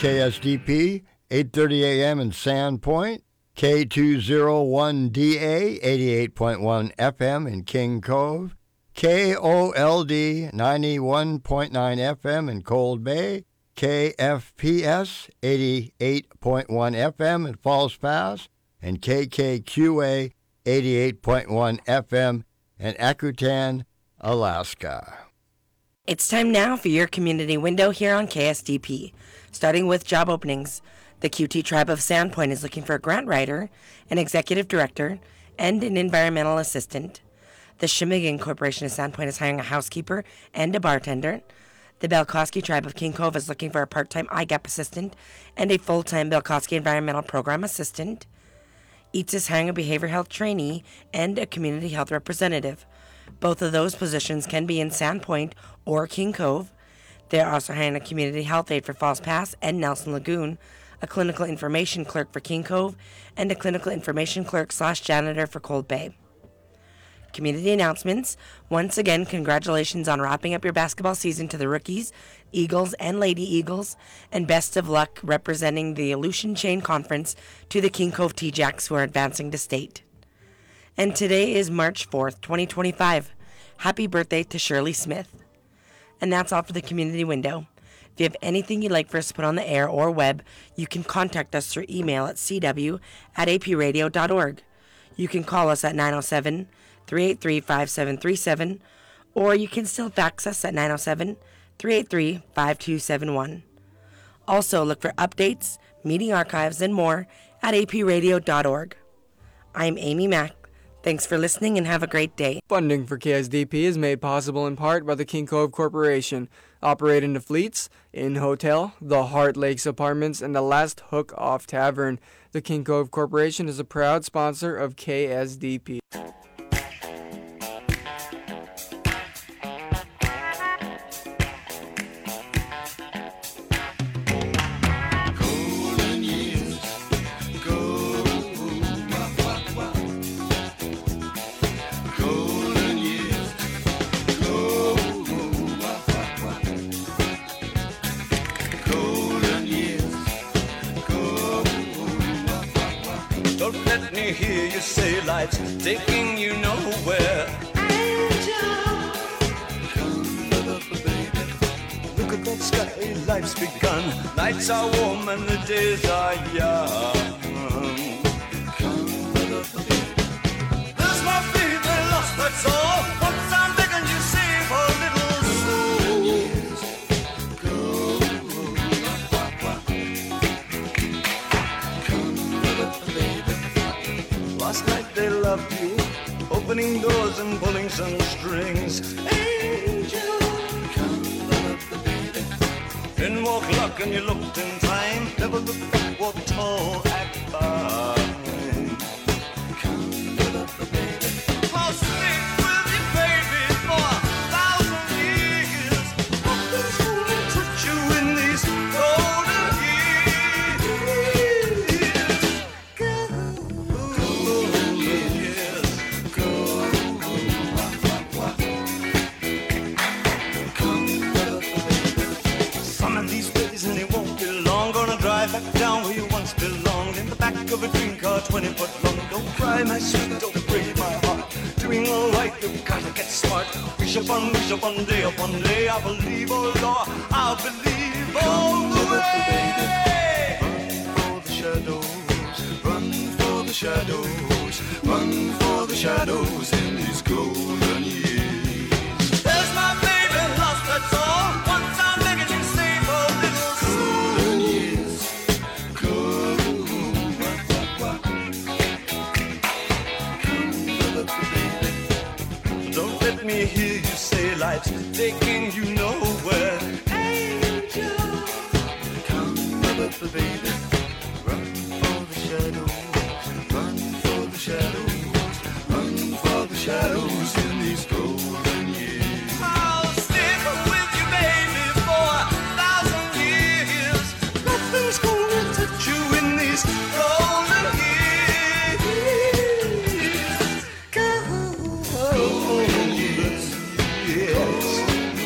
KSDP, 8:30 a.m. in Sandpoint, K201DA, 88.1 FM in King Cove, KOLD, 91.9 FM in Cold Bay, KFPS, 88.1 FM in Falls Pass, and KKQA, 88.1 FM in Akutan, Alaska. It's time now for your community window here on KSDP. Starting with job openings, the QT Tribe of Sandpoint is looking for a grant writer, an executive director, and an environmental assistant. The Shimigan Corporation of Sandpoint is hiring a housekeeper and a bartender. The Belkowski Tribe of King Cove is looking for a part-time IGAP assistant and a full-time Belkowski Environmental Program assistant. EATS is hiring a behavioral health trainee and a community health representative. Both of those positions can be in Sandpoint or King Cove. They are also hiring a community health aide for Falls Pass and Nelson Lagoon, a clinical information clerk for King Cove, and a clinical information clerk/janitor for Cold Bay. Community announcements. Once again, congratulations on wrapping up your basketball season to the rookies, Eagles, and Lady Eagles, and best of luck representing the Aleutian Chain Conference to the King Cove T-Jacks who are advancing to state. And today is March 4th, 2025. Happy birthday to Shirley Smith. And that's all for the community window. If you have anything you'd like for us to put on the air or web, you can contact us through email at cw@apradio.org. You can call us at 907-383-5737, or you can still fax us at 907-383-5271. Also, look for updates, meeting archives, and more at apradio.org. I'm Amy Mack. Thanks for listening and have a great day. Funding for KSDP is made possible in part by the King Cove Corporation, operating the Fleets, Inn Hotel, the Heart Lakes Apartments, and the Last Hook Off Tavern. The King Cove Corporation is a proud sponsor of KSDP. Hear you say life's taking you nowhere. Angel, come up, baby. Look at that sky, life's begun. Nights are warm and the days are young. Come up, baby. There's my baby lost, that's all. Once I'm begging you, save a little soul. Years go. Come up, baby. Last night they loved you, opening doors and pulling some strings. Angel, come up, baby. In walk luck and you looked in time. Never looked back, walked tall, act fine. Come up, baby. I'll sleep with you, baby, for 1,000 years. Nothing's gonna touch you in these golden years. Back down where you once belonged, in the back of a dream car 20 foot long. Don't cry, my sweet, don't break my heart. Doing all right, you've gotta get smart. Wish upon day upon day. I believe, oh Lord, I believe all the way. Run for the shadows, run for the shadows, run for the shadows in these golden years. There's my baby lost, that's all. Once I'm begging you, save a little golden years. Don't let me hear you say life's taking you nowhere. Angel, come up, baby. Run for the shadows, run for the shadows, run for the shadows in these golden years. I'll stick with you, baby, for 1,000 years. Nothing's gonna touch you in these golden years. Golden years, yes.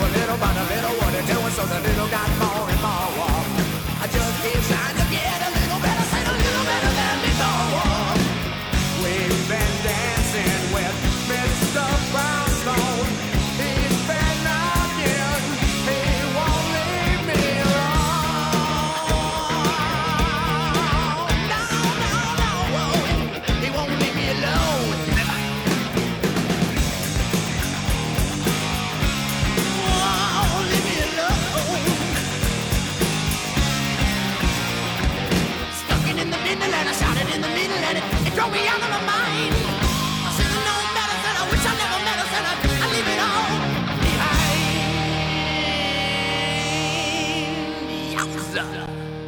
a little, but a little what it doing, so the little got more and more. I just keep trying to get a little better, say a little better than before. We've been dancing with Mr. Brownstone. He's been knocking, he won't leave me alone. No, he won't leave me alone. Won't leave me alone. Stuck it in the middle and I shouted in the middle and it drove me out of my mind. I should have known better, said I wish I never met her, said I leave it all behind. Yowza.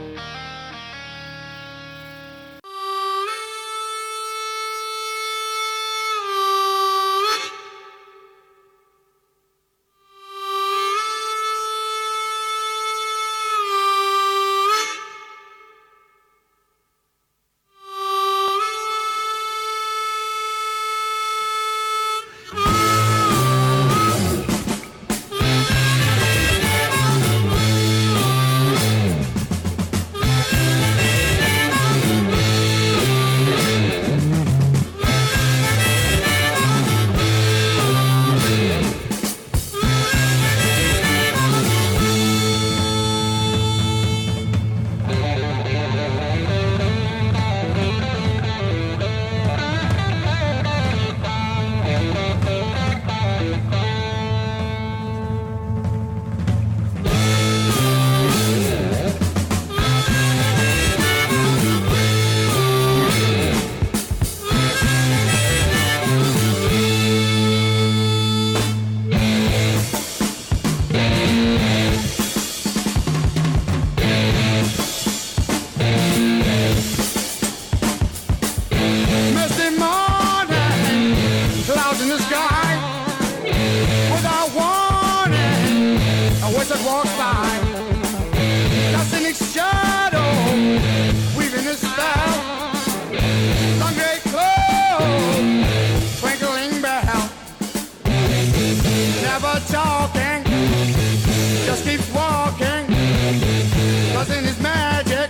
Misty morning, clouds in the sky. Without warning, a wizard walks by. Casting its shadow, weaving a spell. Long gray cloak, twinkling bell. Never talking, just keeps walking. Causing his magic.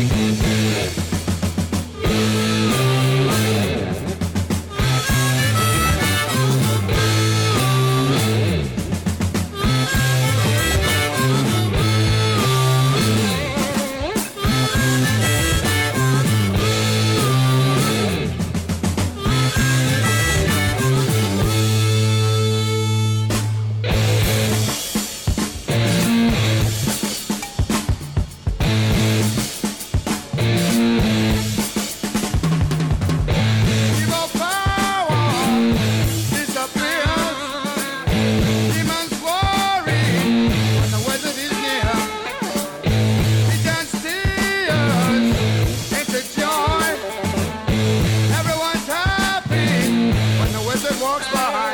Evil power disappears. Demons worry when the wizard is near. He turns tears into joy. Everyone's happy when the wizard walks by.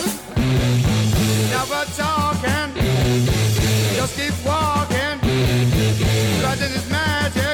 Never talking, just keep walking. Trusting his magic.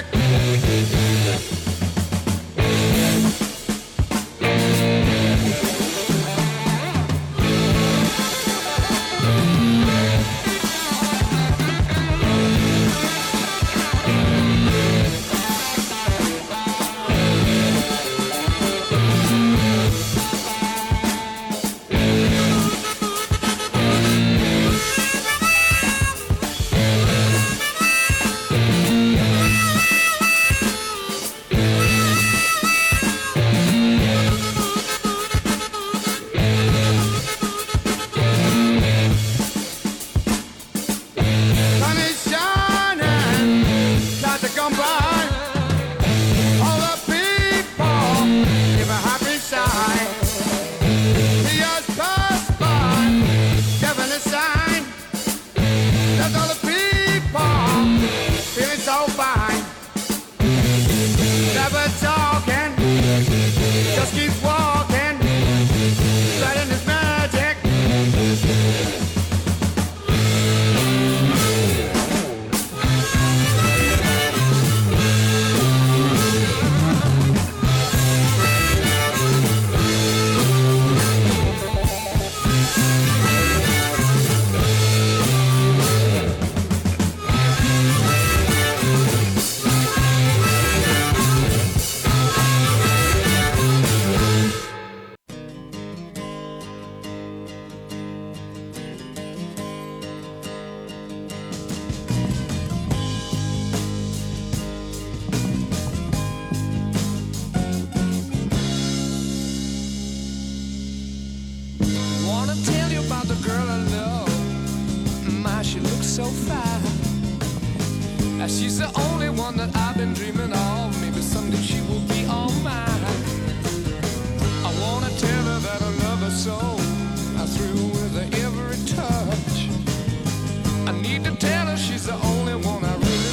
so fine. She's the only one that I've been dreaming of. Maybe someday she will be all mine. I wanna tell her that I love her so. I thrill with her every touch. I need to tell her she's the only one I really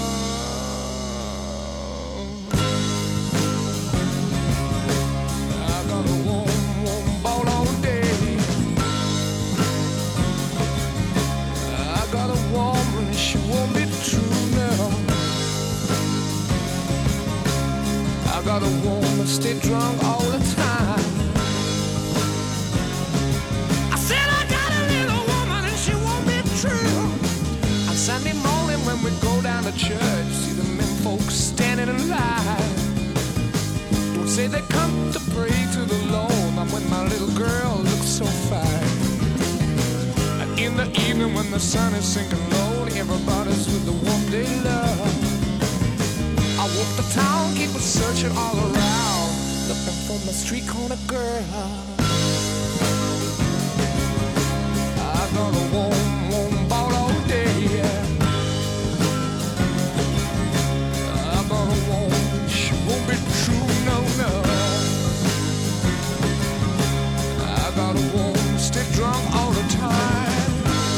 love. I got a warm, warm ball all day. I got a woman, she won't be true now. I got a woman, stay drunk all the time. I said I got a little woman and she won't be true. On Sunday morning when we go down to church, see the men folks standing in line. Don't say they come to pray to the Lord, not when my little girl looks so fine. And in the evening when the sun is sinking low, everybody's with the one they love. I walk the town, keep it searching all around, looking for my street corner girl. I got a warm, warm ball all day. I got a warm, she won't be true, no, no. I got a warm, stay drunk all the time.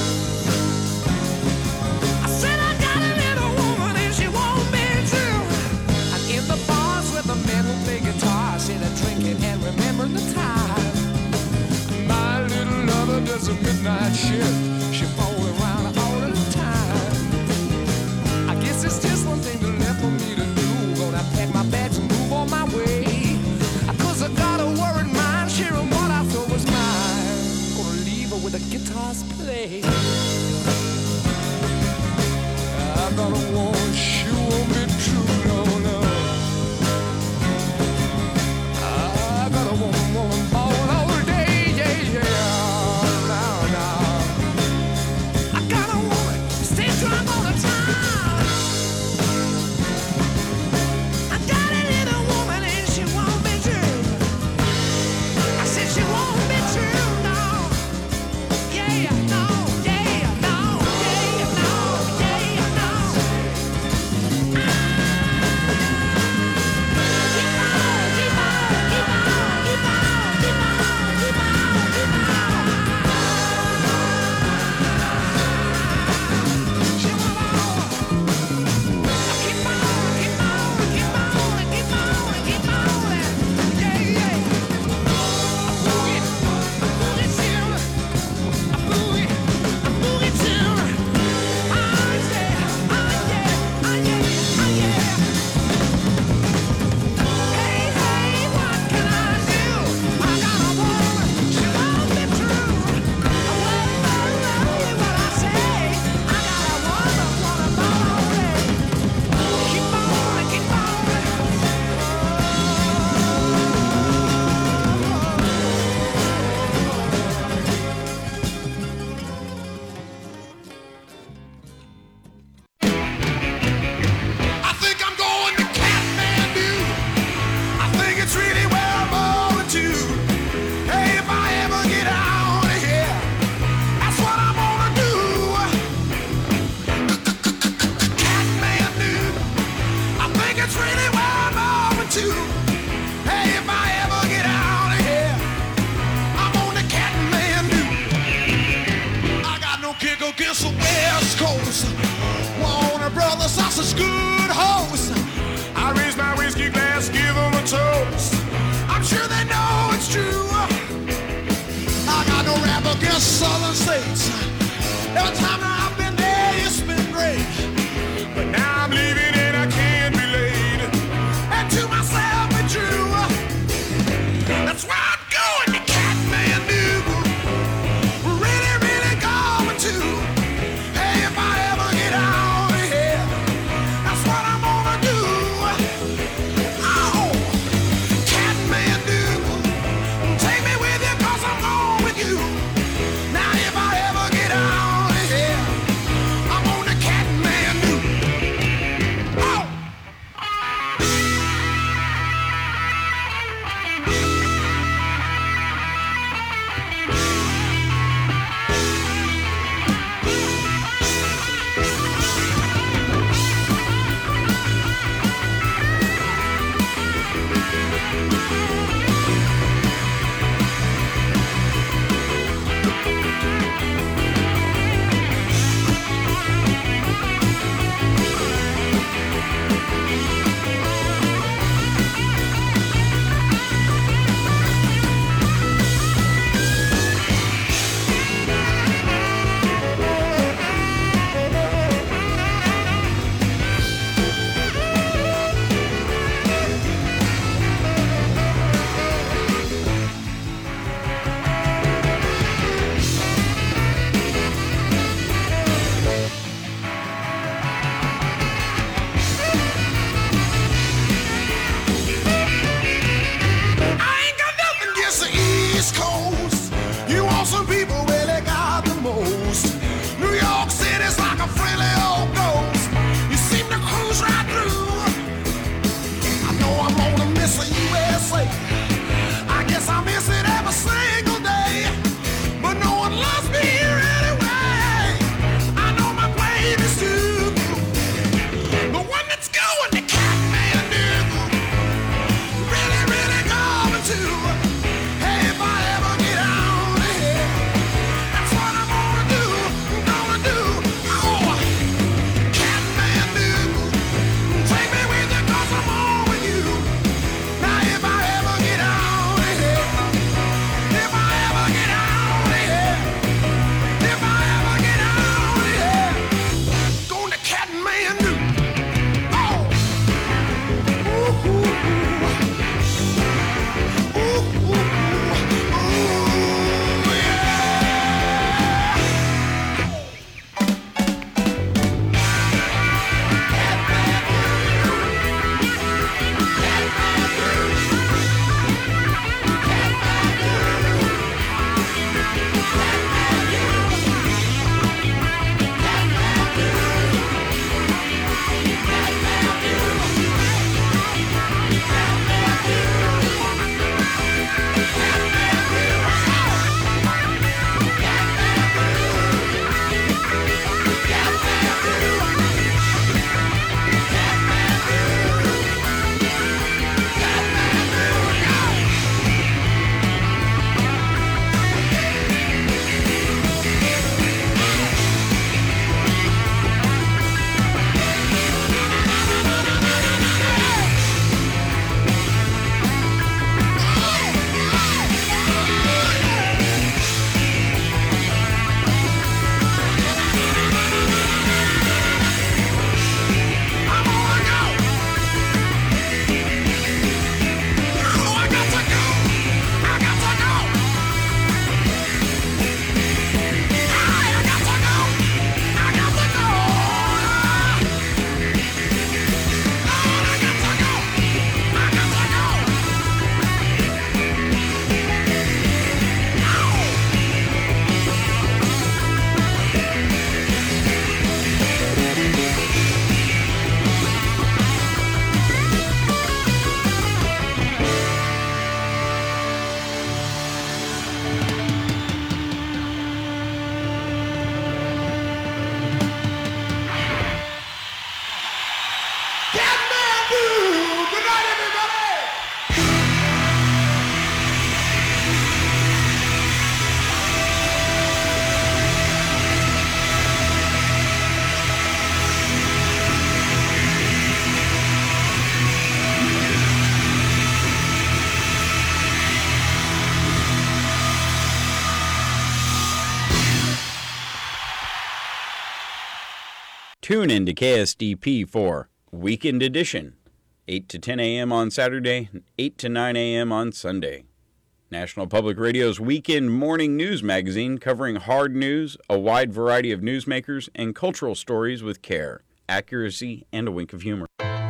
I said I got a little woman and she won't be true. And in the bars where the men who play guitar, say they're drinking and remembering the time. My little lover does a midnight shift. She falls around all the time. I guess it's just one thing left for me to do. Gonna pack my bags and move on my way. 'Cause I got a worried mind, sharing what I thought was mine. Gonna leave her with the guitars play. I got a woman, she won't be true, no, no. I got a woman all day, yeah, yeah. Now, now. I got a woman, stay drunk all the time. I got a little woman and she won't be true. I said she won't be true, no. Yeah, no, yeah, no, yeah, no, yeah, no. Southern states. Every time I've been there, it's been great. But now I'm leaving and I can't be late. And to myself be true. That's where I'm going to Kathmandu. Really, really going to. Hey, if I ever get out of here, that's what I'm gonna do. Oh, Kathmandu, take me with you 'cause I'm going with you. Now if I ever get out of here, face like a friendly old ghost. You seem to cruise right through. I know I'm gonna miss the USA. I guess I miss it every single day. But no one loves me here anyway. I know my plane is due. The one that's going to Kathmandu. Really, really going to. Hey, if I ever get out of here, that's what I'm gonna do. I'm gonna do. Oh, Kathmandu. Take me with you 'cause I'm on with you. Now if I ever get out of here, if I ever get out of here, if I ever get out of here, going to Kathmandu. Oh, ooh, ooh, ooh, ooh, ooh, ooh, yeah. Kathmandu. Good night, everybody. Tune in to KSDP for Weekend Edition, 8 to 10 a.m. on Saturday, 8 to 9 a.m. on Sunday. National Public Radio's weekend morning news magazine covering hard news, a wide variety of newsmakers, and cultural stories with care, accuracy, and a wink of humor.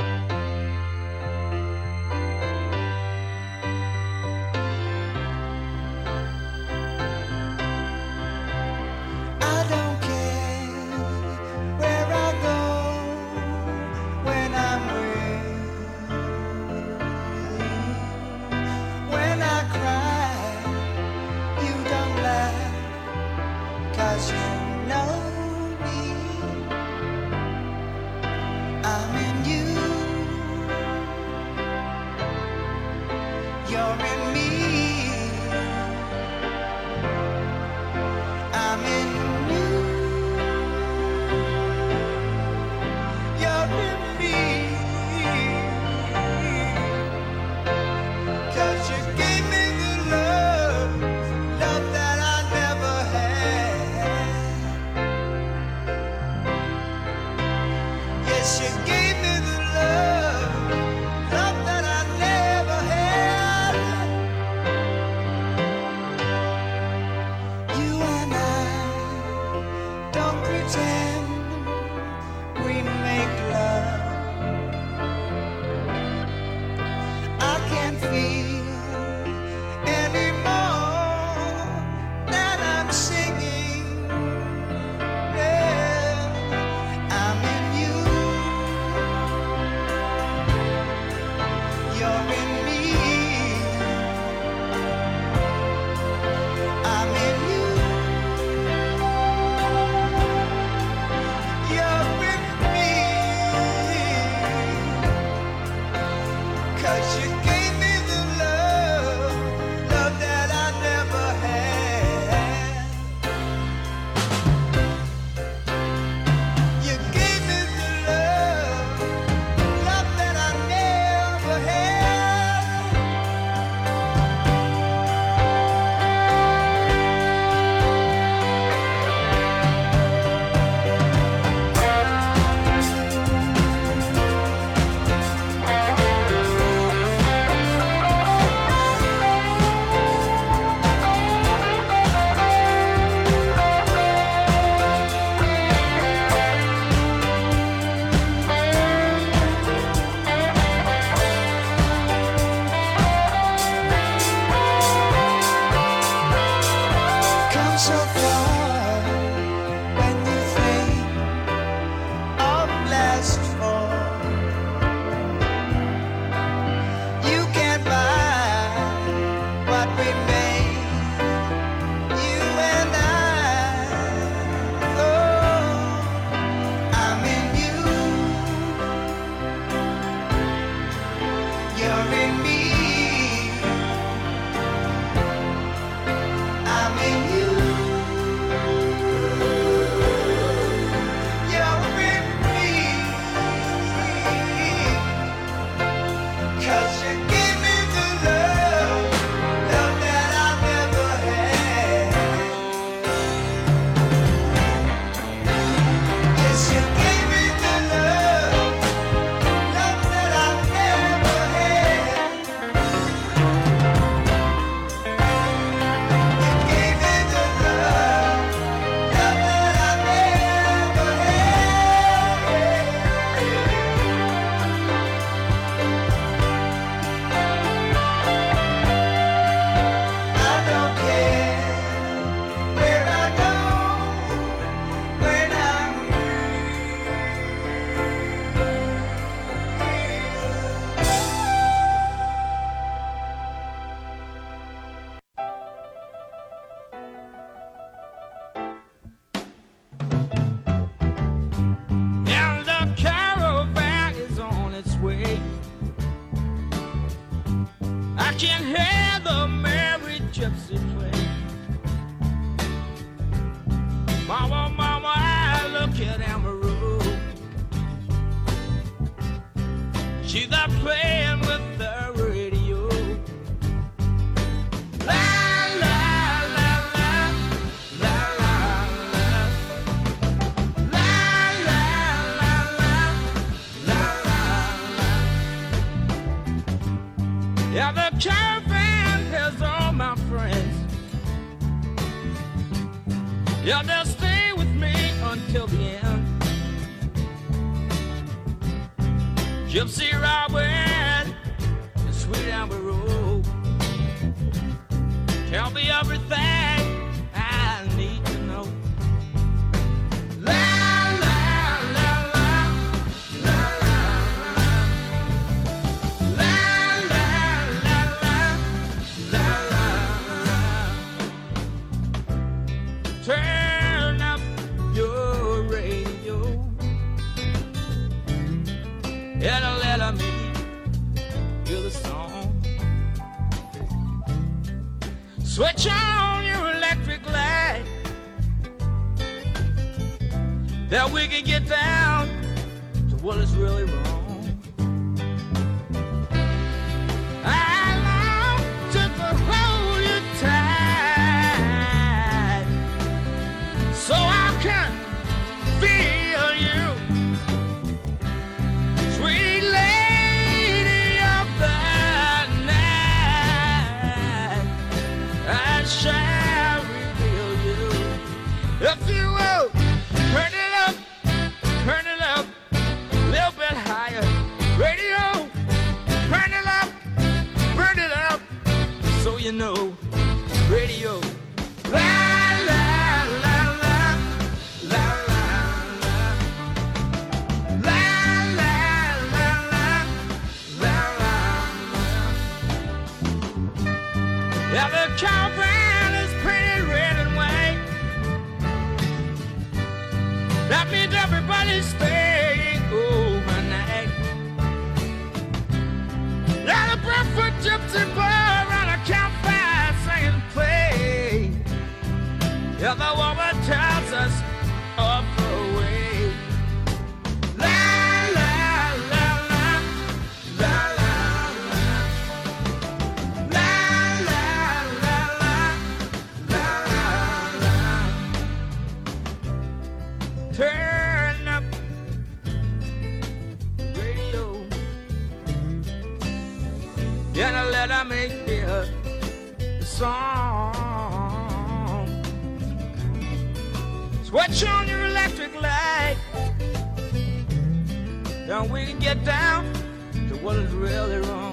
I don't care where I go when I'm with you. When I cry, you don't laugh 'cause you know me. I'm in you. You're in me. I'm in you. You're in me. 'Cause you gave me the love that I never had. Yes, you gave me the love that I never had. You and I don't pretend we make love. I can't feel anymore that I'm singing. Yeah. Yeah, the caravan has all my friends. Yeah, they'll stay with me until the end. Gypsy Robin and Sweet Amber Road tell me everything I need to know. La la la la la la la la la la la. Turn up your radio and let me hear the song. Switch on your electric light, that we can get down to what is really wrong. I long just to hold you tight, so I can feel you, sweet lady of the night. I shall reveal you if you will turn it up, a little bit higher. Radio, turn it up, burn it up, so you know. Radio, la la la la la la la la la la la. Yeah, the caravan is painted red and white. That means everybody's staying overnight. Yeah, the barefoot gypsy bar on a campfire singing play. Yeah, the woman tells us of the way. La la la la la la la la la la la la. Turn up radio, and let her make hear the song. Switch on your electric light, then we can get down to what is really wrong.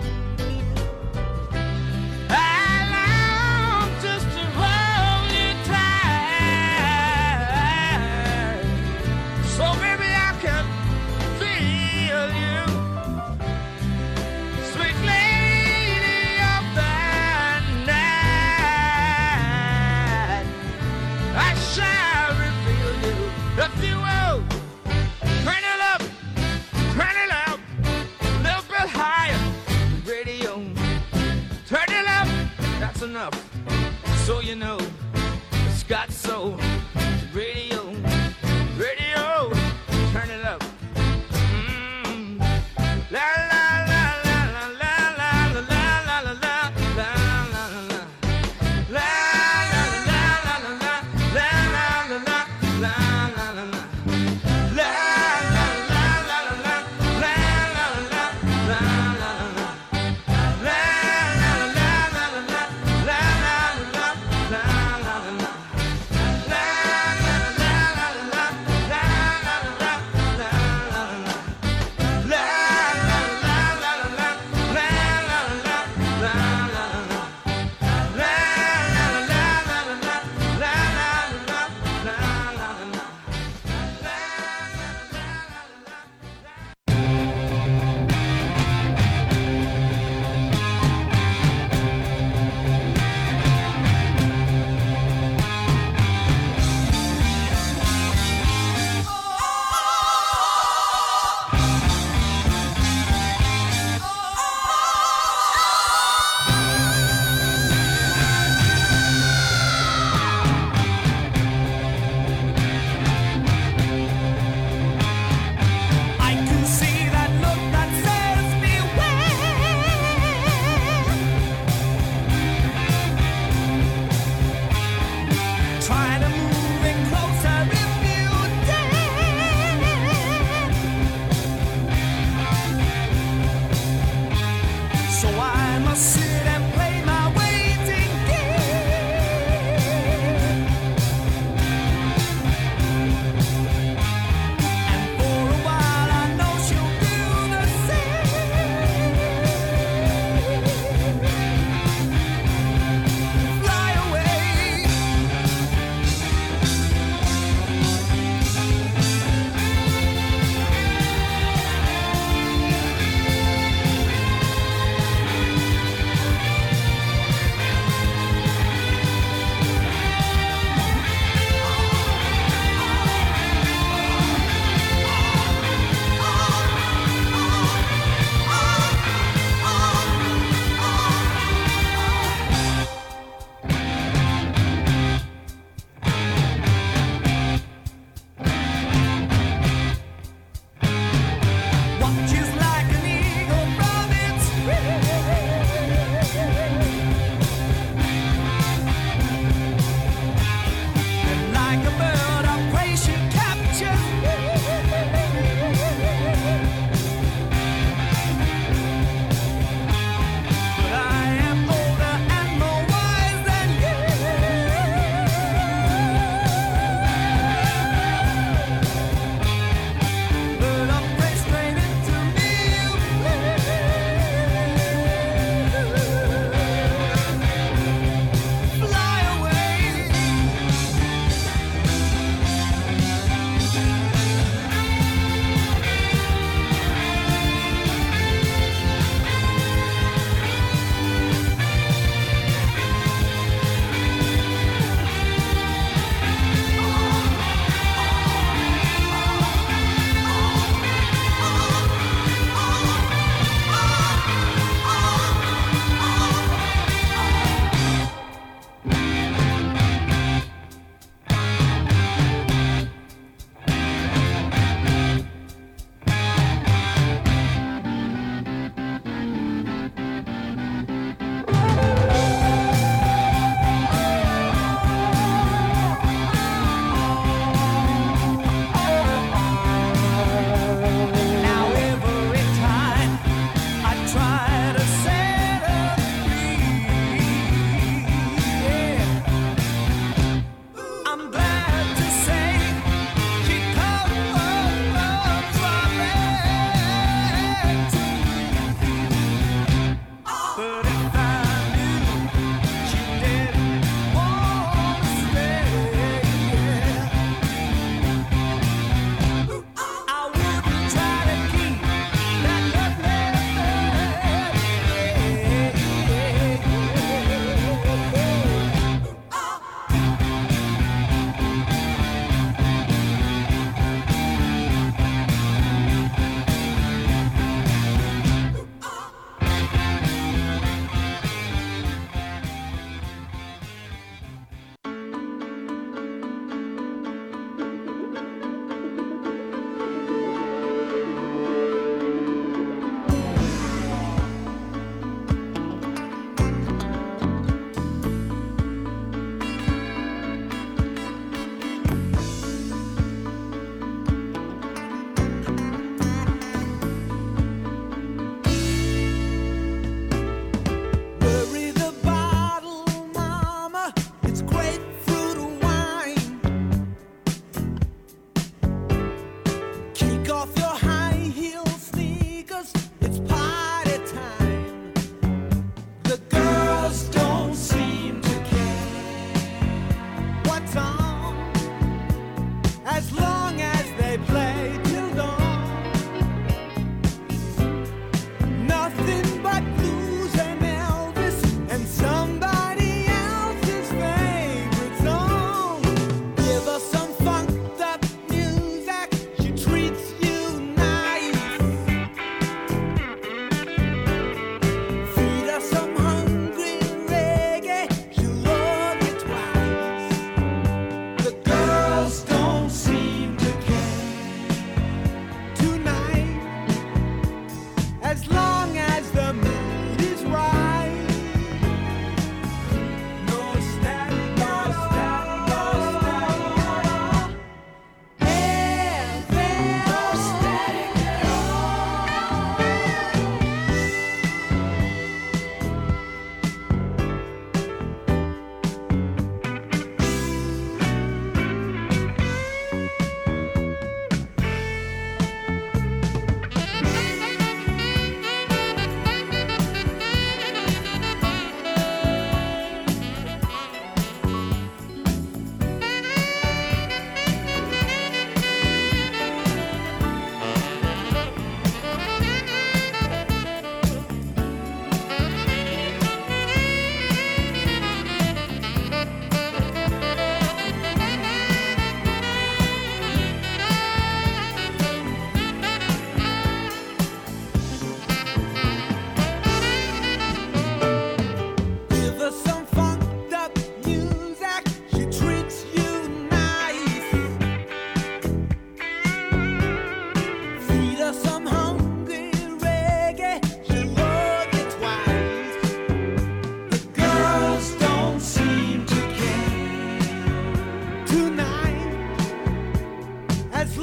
I long just to hold you tight, so maybe I can feel you, sweet lady of the night. I shall reveal you if you will. Turn it up, a little bit higher.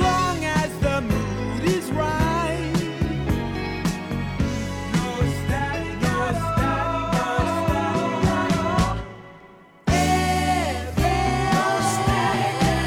long as the mood is right. No static, no static, no static. No static at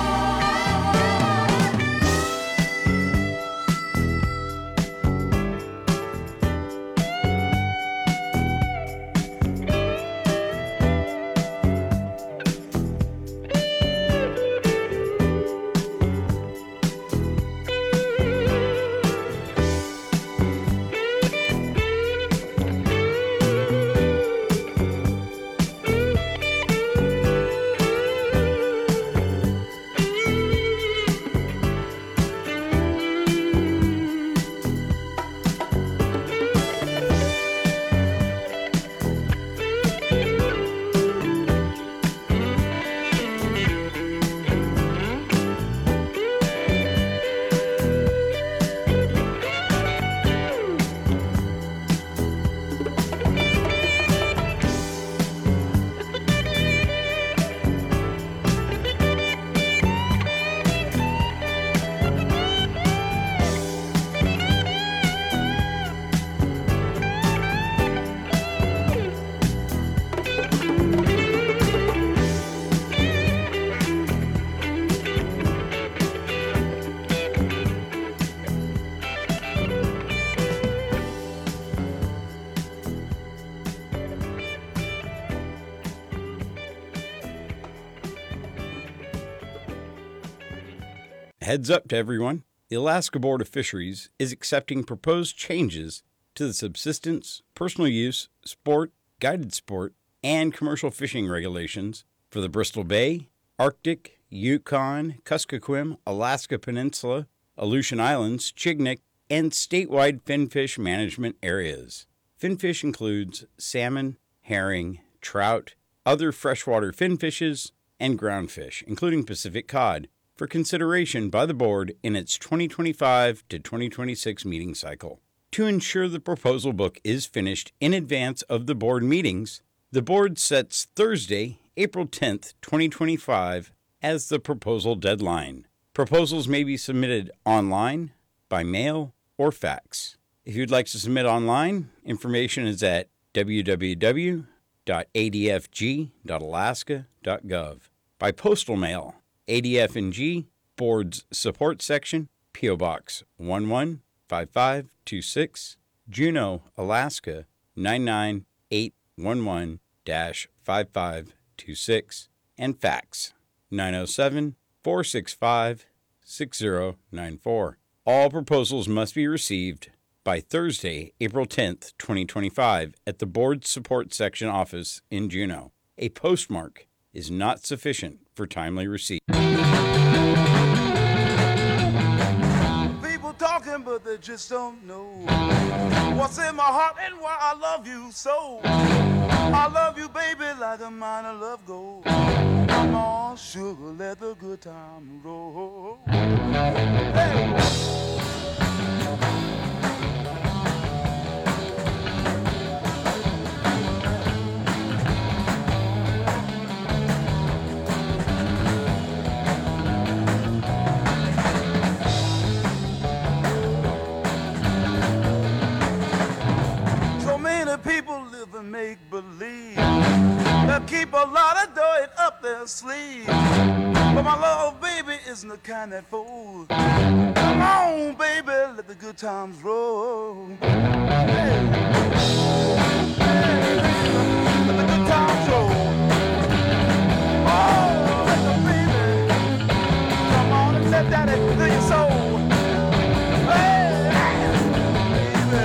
Heads up to everyone. The Alaska Board of Fisheries is accepting proposed changes to the subsistence, personal use, sport, guided sport, and commercial fishing regulations for the Bristol Bay, Arctic, Yukon, Kuskokwim, Alaska Peninsula, Aleutian Islands, Chignik, and statewide finfish management areas. Finfish includes salmon, herring, trout, other freshwater finfishes, and groundfish, including Pacific cod, for consideration by the board in its 2025 to 2026 meeting cycle. To ensure the proposal book is finished in advance of the board meetings, the board sets Thursday, April 10th, 2025 as the proposal deadline. Proposals may be submitted online, by mail, or fax. If you'd like to submit online, information is at www.adfg.alaska.gov. By postal mail, ADF&G, Board's Support Section, P.O. Box 115526, Juneau, Alaska 99811-5526, and fax 907-465-6094. All proposals must be received by Thursday, April 10th, 2025, at the Board Support Section office in Juneau. A postmark is not sufficient for timely receipt. People talking, but they just don't know what's in my heart and why I love you so. I love you, baby, like a mine of love gold. Come on, sugar, let the good time roll. Hey. People live and make believe. They'll keep a lot of dirt up their sleeve. But my love, baby, isn't the kind that folds. Come on, baby, let the good times roll. Hey. Hey, let the good times roll. Oh, let the baby come on and let daddy fill your soul. Hey, baby.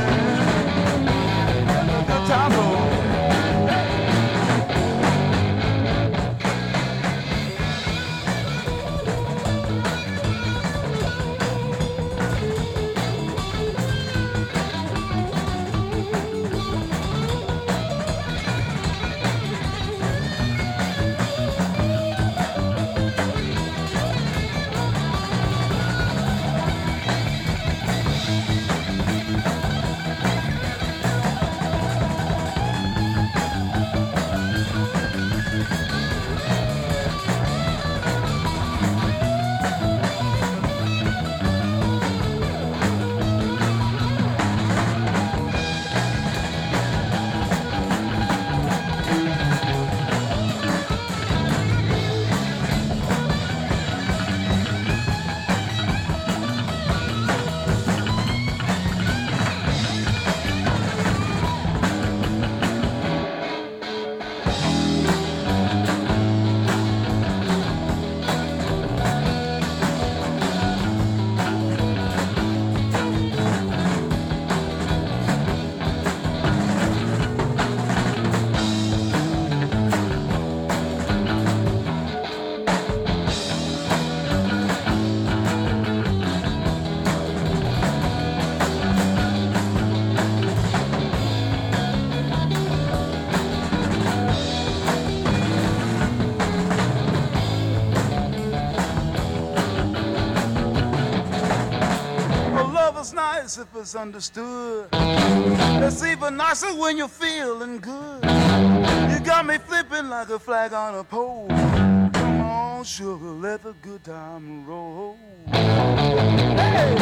feels nice if it's understood. It's even nicer when you're feeling good. You got me flipping like a flag on a pole. Come on, sugar, let the good time roll. Hey!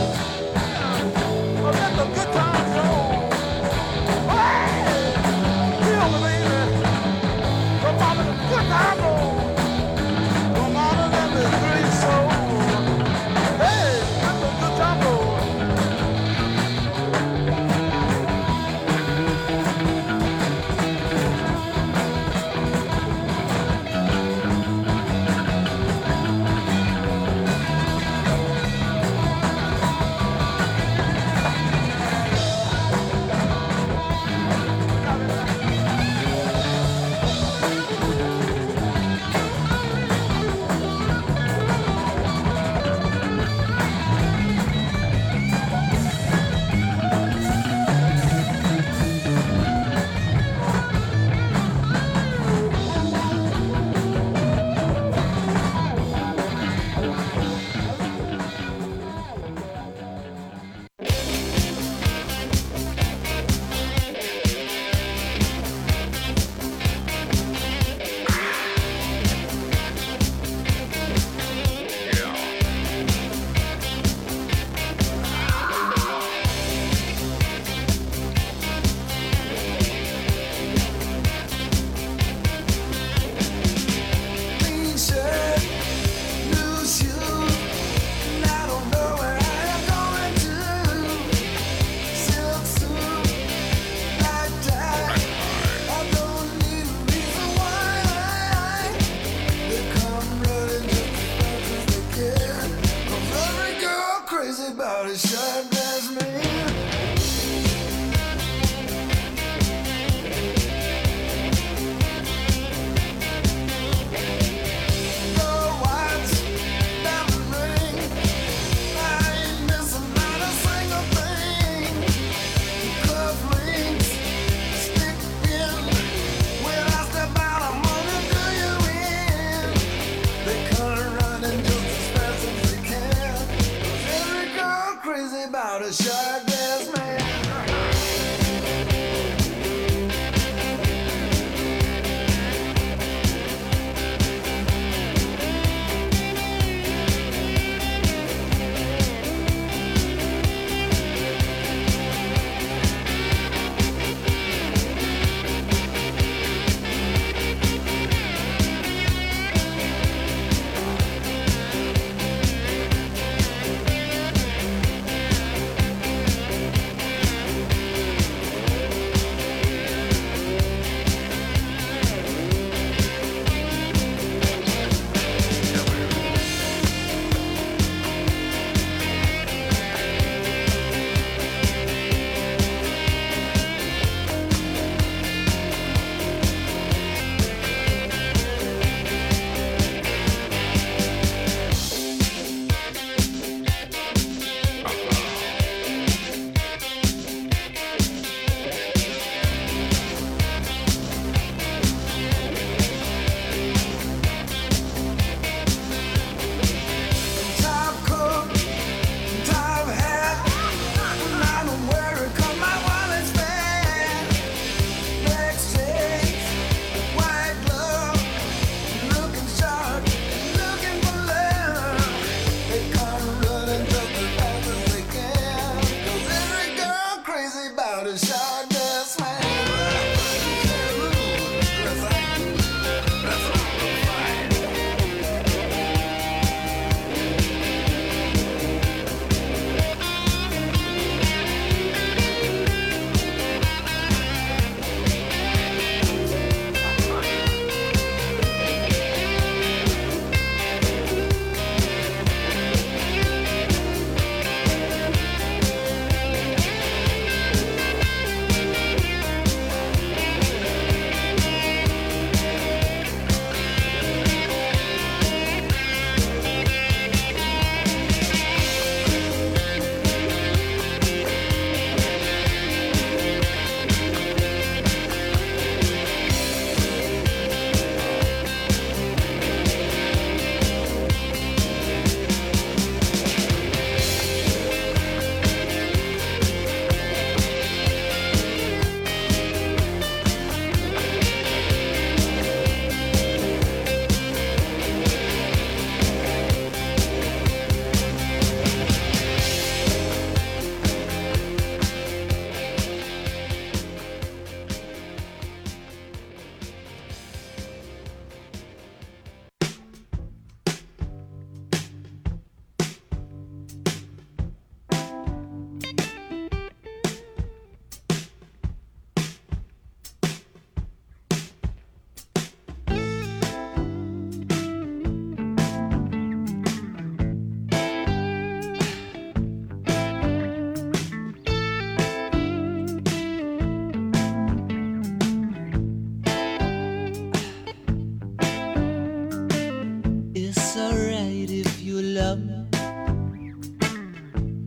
Oh, let the good time roll. Hey! Feel me, baby. Come on, let the good time roll. Come on and let me thrill your soul. Hey, let the good time roll.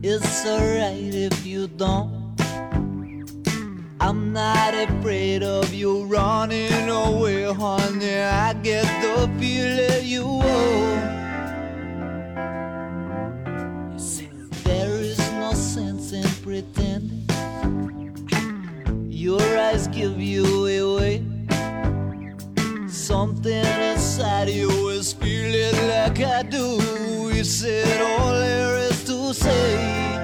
It's alright if you don't. I'm not afraid of you running away, honey. I get the feeling you won't. There is no sense in pretending. Your eyes give you away. Something inside you is feeling like I do. You said all there is to say.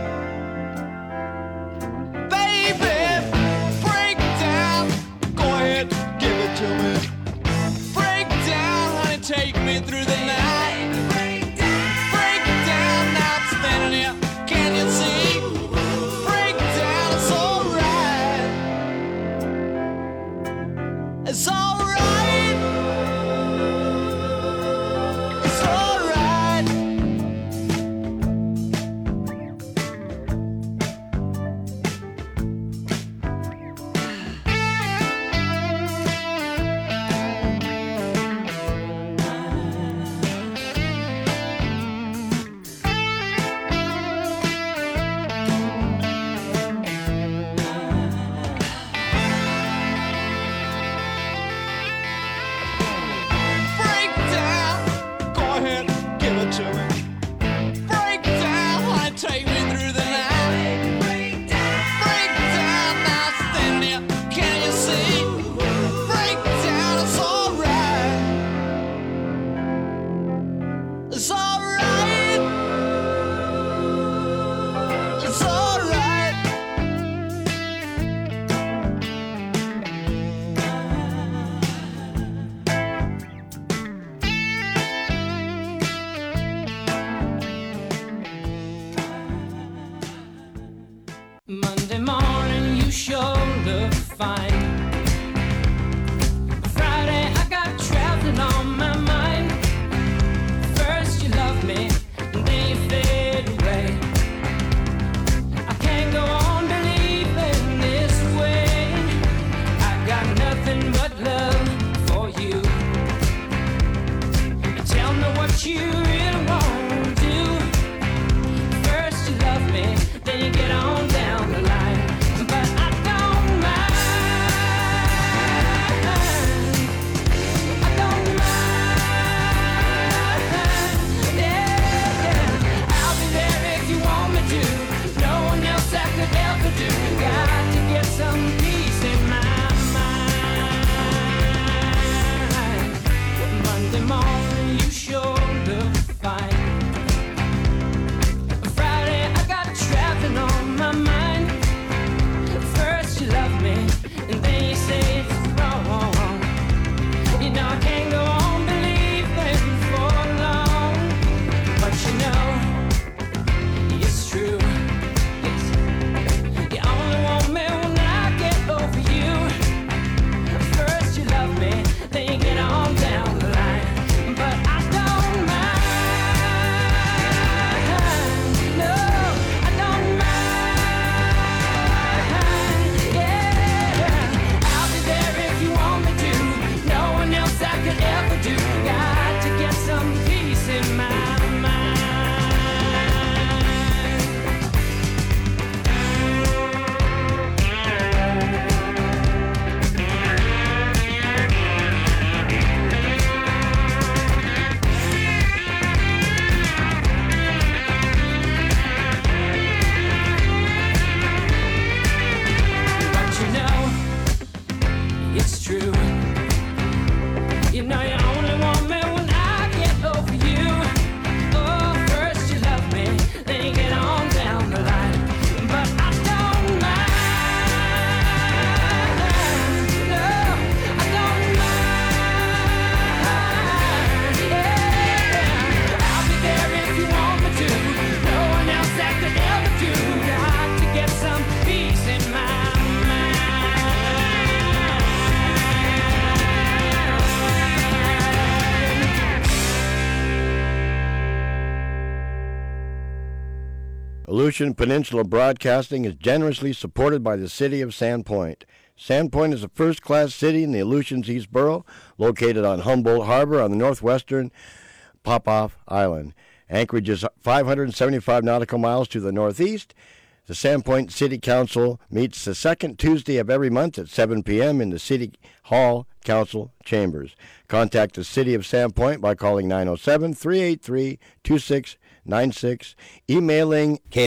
Baby, break down. Go ahead, give it to me. Break down, honey, take me through the night. Break down, now I'm standing here. Can you see? Break down, it's alright. It's alright. It's alright. Break down. Go ahead, give it to me. Break down, honey, take me through the night. Break down, now I'm standing here. Can you see? Break down, it's alright. It's alright. It's alright. Monday morning, you sure look fine. Friday, I got traveling on my mind. First, you love me, and then you fade away. I can't go on believing this way. I got nothing but love for you. Tell me what you really want to do. First, you love me, then you get on down the line. But I don't mind. I don't mind. Yeah. I'll be there if you want me to. No one else I could ever do. Got to get some peace in my mind. Monday morning, you sure look fine. Friday, I got traveling on my mind. First, you love me, and then you say it's wrong. You know I can't go on believing for long. But you know, it's true. Yes. You only want me when I get over you. First, you love me, then you get on down the line. But I don't mind. No, I don't mind. Yeah, I'll be there if you want me to. No one else I could ever do. Got to get some peace in my mind. But you know, it's true. You know you only want me when I get over you. Oh, first you love me, then you get on down the line. But I don't mind. No, I don't mind. Yeah, I'll be there if you want me to. No one else I could ever do. Got to get some peace in my Aleutian Peninsula Broadcasting is generously supported by the City of Sandpoint. Sandpoint is a first-class city in the Aleutians East Borough, located on Humboldt Harbor on the northwestern Popoff Island. Anchorage is 575 nautical miles to the northeast. The Sandpoint City Council meets the second Tuesday of every month at 7 p.m. in the City Hall Council Chambers. Contact the City of Sandpoint by calling 907-383-2696, emailing